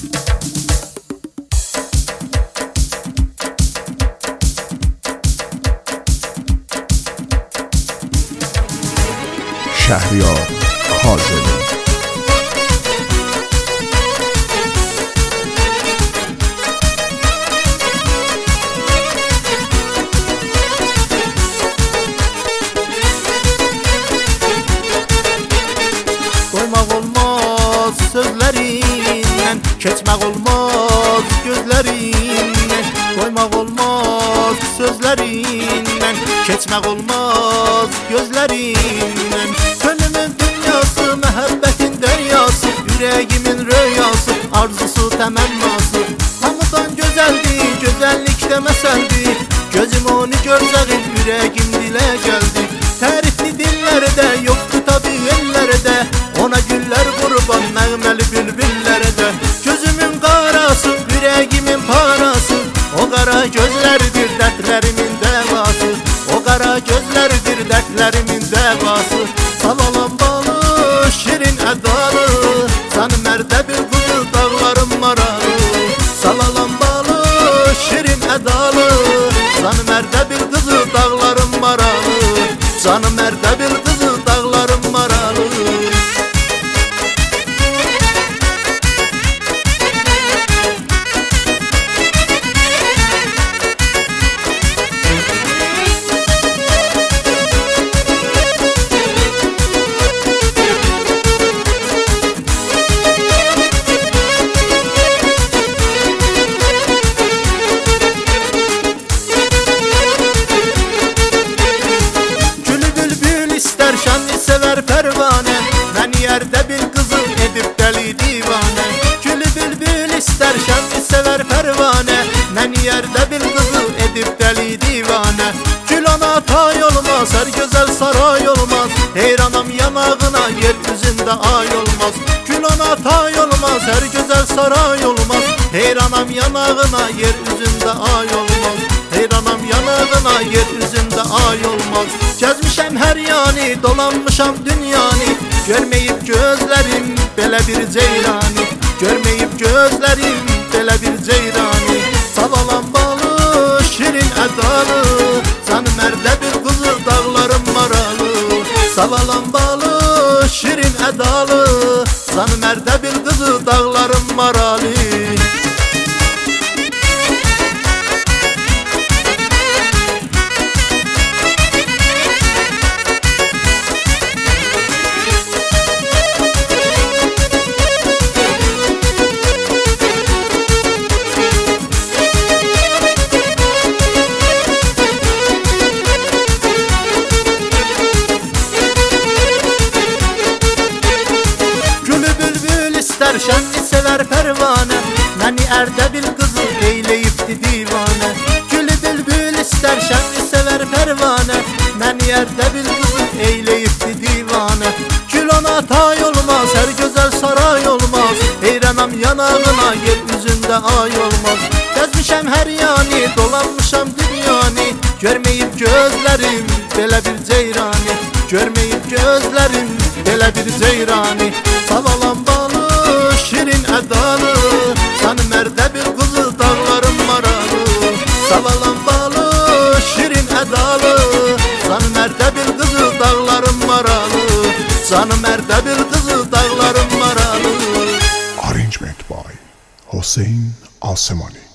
شهریار کاظمی. Doymaq olmaz sözlərindən, keçmək olmaz gözlərindən. Doymaq olmaz sözlərindən, keçmək olmaz gözlərindən. Könlümün dünyası, məhəbbətin dəryası, ürəyimin röyası, arzusu, təmənnası. Hamıdan gözəldir, gözəllikdə məsəldir. Gözüm onu görsəğin, ürəyim dilə gəldi. Tərifli dillərdə, yoxdur tabi ellərdə. Ona güller qurban, nəğməli bülbüllərdə. Gözümün qarası, ürəyimin parası. O qara gözlərdir dərdlərimin dəvası. O qara gözlərdir dərdlərimin dəvası. Salalan balı, şirin ədalı, sən mərdə bir quzu dağlarım maralı. Salalan balı, şirin ədalı, sən mərdə bir quzu dağlarım maralı. Canı mərdə bir quzu dağlarım maralı. Şənli sever pərvanə, mən yerdə bir qızı edib dəli divanə. Gülü bülbül istər, şənli sever pərvanə, mən yerdə bir qızı edib dəli divanə. Gül ana tay olmaz, hər gözəl saray olmaz, heyranam yanağına, yer üzündə ay olmaz. Gül ana tay olmaz, hər gözəl saray olmaz, heyranam yanağına, yer üzündə ay olmaz. Heyranam yanağına, yer üzündə ay olmaz. Gəzmişəm hər yani, dolanmışam dünyanı, görməyib gözlərim belə bir ceyrani. Görməyib gözlərim belə bir ceyrani. Salalan balı, şirin ədalı, sən mərdə bir quzu dağlarım maralı. Salalan balı, şirin ədalı, sən mərdə bir quzu dağlarım maralı. Şənli sever pərvanə, məni ərdə bil qızı eyləyibdi divanə. Gülü bülbül istər, şənli sever pərvanə, məni ərdə bil qızı eyləyibdi divanə. Gül ona tay olmaz, hər gözəl saray olmaz, heyranam yanağına, yer üzündə ay olmaz. Gəzmişəm hər yani, dolanmışam dünyanı, görməyib gözlərim belə bir ceyrani. Görməyib gözlərim belə bir ceyrani. Salalan balı, şirin ədalı, sən mərdə bir quzu dağlarım maralı. Salalan balı, şirin ədalı, sən mərdə bir quzu dağlarım maralı. Canı mərdə bir quzu dağlarım maralı. Arrangement by Hüseyin Alsemani.